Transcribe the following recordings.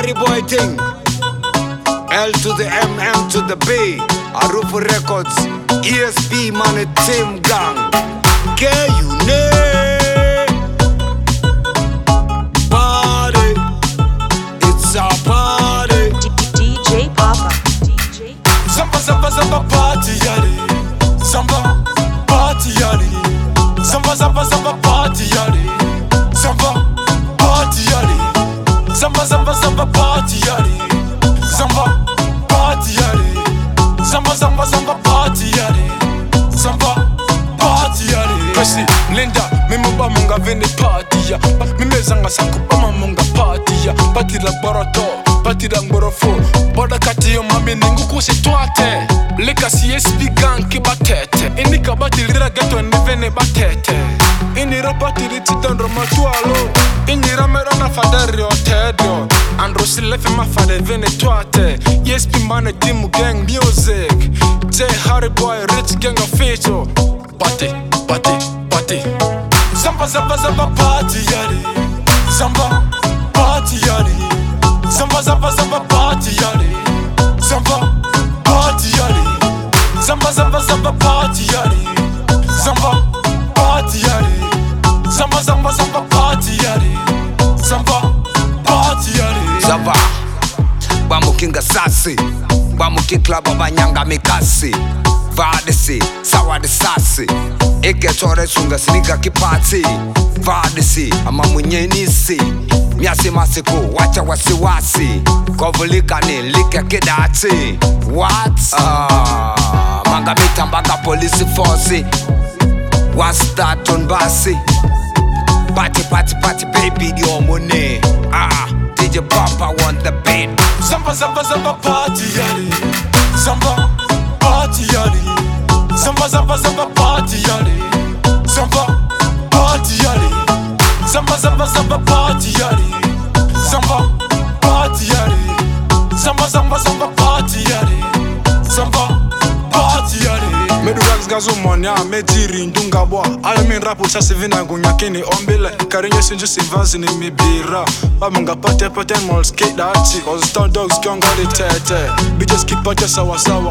Harry Boy thing. L to the M, M to the B. Arufu Records, ESP man, team gang. Can you name? Party, it's a party. DJ Papa. Samba samba samba party yari. Samba party yari. Samba samba samba party yari. Samba party yari. Samba samba samba party yari. Samba party yari. Samba samba samba party yari. Samba party yari. Kasi Linda mimba munga vini party ya. Mimeza nga sakupa munga party ya. Party la boroto, party la ngorofo. Boda kati yo mami ningu kuse twate. Lika CSP gang ki batete. Ini kabati lira geto nivene batete. Ini rapati riti dondro matualo. Ini ramera na faderi otedio. Andro silefe mafade vene twate. ESP mane timu gang music. J Harry Boy rich gang official. Party, party, party. Samba samba samba party yari. Samba party yari. Samba samba samba party yari. Samba party yari. Samba samba samba party yari. Samba party yari. Samba samba samba party yari. Samba party yari. Samba bamukinga sasi, bamuki club abanyanga mikasi. Vadisi, sawa de sasi. Eke tore sunga sneaker kipati. Vadisi, ama mwenye nisi. Miasi masiko, wacha wasiwasi. Kovulika ni like kidati. What? Manga mitambaga police force. What's that on basi? Party, party, party, baby, your money. DJ Papa want the beat. Samba samba samba party yari. Samba party yari. Samba samba samba party yari. Samba party yari. Samba samba samba party yari. Samba party yari. Samba samba samba party yari. Samba party yari. Medu rags gazo monya mediri ndunga bwa. Ayo min rapu chasi vina ngunyakini ombile. Karinyo sinju sivazi ni mibira. Bamunga pate pate mall skate dachi. Cause star dogs kyonga de tete. Bitches keep pate sawa sawa.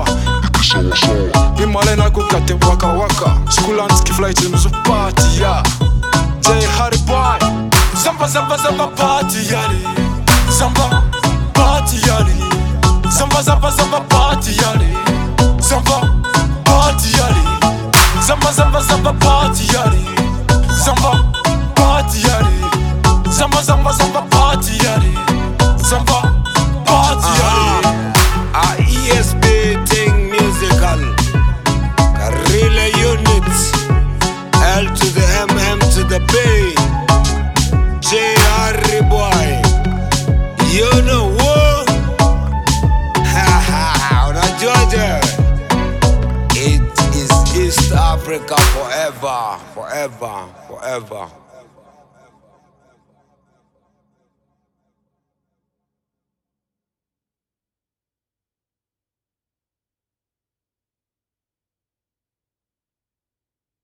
Imale na kukate waka waka. School and ski flight in musu party ya. J Harry Boy. Samba samba samba party yari. Samba party yari. Samba samba samba party yari. Samba party yari. Samba samba samba party yari. Samba party yari. Samba samba samba party yari. Samba party yari. ESP thing musical. Guerrilla unit. L to the M, M to the B. J Harry Boy. You know what? Ha ha, on Georgia. It is East Africa forever, forever, forever.